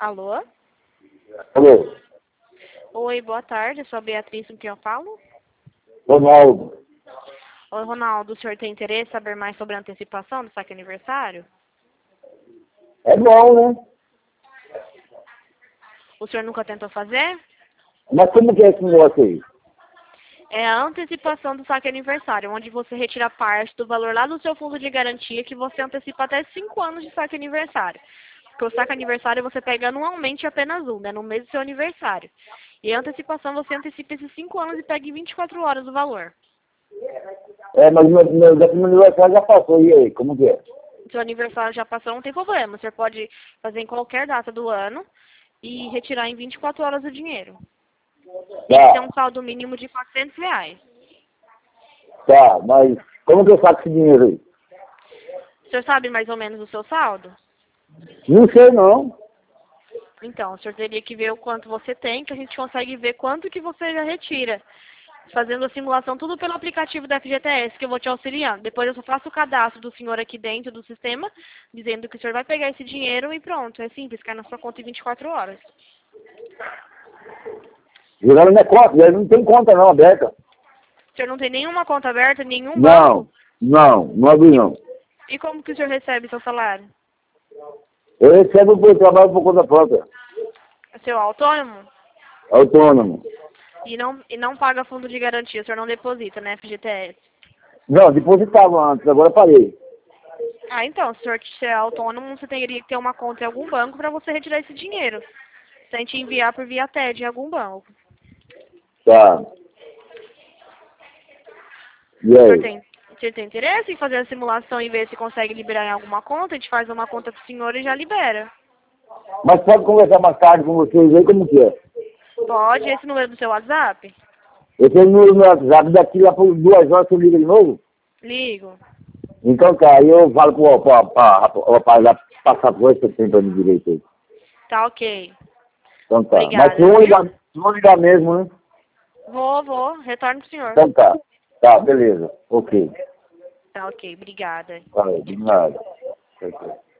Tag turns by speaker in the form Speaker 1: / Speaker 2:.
Speaker 1: Alô?
Speaker 2: Alô?
Speaker 1: Oi, boa tarde. Eu sou a Beatriz, com quem eu falo?
Speaker 2: Ronaldo.
Speaker 1: Oi, Ronaldo. O senhor tem interesse em saber mais sobre a antecipação do saque aniversário?
Speaker 2: É bom, né?
Speaker 1: O senhor nunca tentou fazer?
Speaker 2: Mas como que é esse negócio aí?
Speaker 1: É a antecipação do saque aniversário, onde você retira parte do valor lá do seu fundo de garantia que você antecipa até 5 anos de saque aniversário. Porque o saque aniversário você pega anualmente apenas um, né? No mês do seu aniversário. E a antecipação você antecipa esses 5 anos e pega em 24 horas o valor.
Speaker 2: É, mas meu aniversário já passou, e aí, como que é?
Speaker 1: Seu aniversário já passou, não tem problema. Você pode fazer em qualquer data do ano e retirar em 24 horas o dinheiro. Tem que ter
Speaker 2: Tá,
Speaker 1: um saldo mínimo de R$ 400.
Speaker 2: tá, mas como que eu saco esse dinheiro aí?
Speaker 1: O senhor sabe mais ou menos o seu saldo?
Speaker 2: Não sei não.
Speaker 1: Então, o senhor teria que ver o quanto você tem, que a gente consegue ver quanto que você já retira. Fazendo a simulação tudo pelo aplicativo da FGTS, que eu vou te auxiliando. Depois eu só faço o cadastro do senhor aqui dentro do sistema, dizendo que o senhor vai pegar esse dinheiro e pronto. É simples, cai na sua conta em 24 horas.
Speaker 2: Jogando minha conta, ele não tem conta não aberta.
Speaker 1: O senhor não tem nenhuma conta aberta, nenhum banco?
Speaker 2: Não abri não.
Speaker 1: E como que o senhor recebe seu salário?
Speaker 2: Eu recebo por trabalho por conta própria.
Speaker 1: É seu autônomo?
Speaker 2: Autônomo.
Speaker 1: E não paga fundo de garantia, o senhor não deposita, né, FGTS?
Speaker 2: Não, depositava antes, agora parei.
Speaker 1: Ah, então, se o senhor é autônomo, você teria que ter uma conta em algum banco para você retirar esse dinheiro. Tente enviar por via TED em algum banco.
Speaker 2: Tá. E
Speaker 1: O
Speaker 2: aí?
Speaker 1: senhor tem interesse em fazer a simulação e ver se consegue liberar em alguma conta? A gente faz uma conta pro senhor e já libera.
Speaker 2: Mas pode conversar mais tarde com vocês aí, como que é?
Speaker 1: Pode, esse número do seu WhatsApp?
Speaker 2: Eu tenho no WhatsApp, daqui lá por 2 horas você liga de novo?
Speaker 1: Ligo.
Speaker 2: Então tá, aí eu falo pro rapaz lá passar por esse tempo aí direito aí.
Speaker 1: Tá ok.
Speaker 2: Então tá. Mas
Speaker 1: Obrigada, viu?
Speaker 2: se vão ligar mesmo, né?
Speaker 1: Vou. Retorno pro senhor.
Speaker 2: Então tá. Tá, beleza. Ok.
Speaker 1: Tá ok, obrigada.
Speaker 2: Tá, de nada. Tchau, tchau.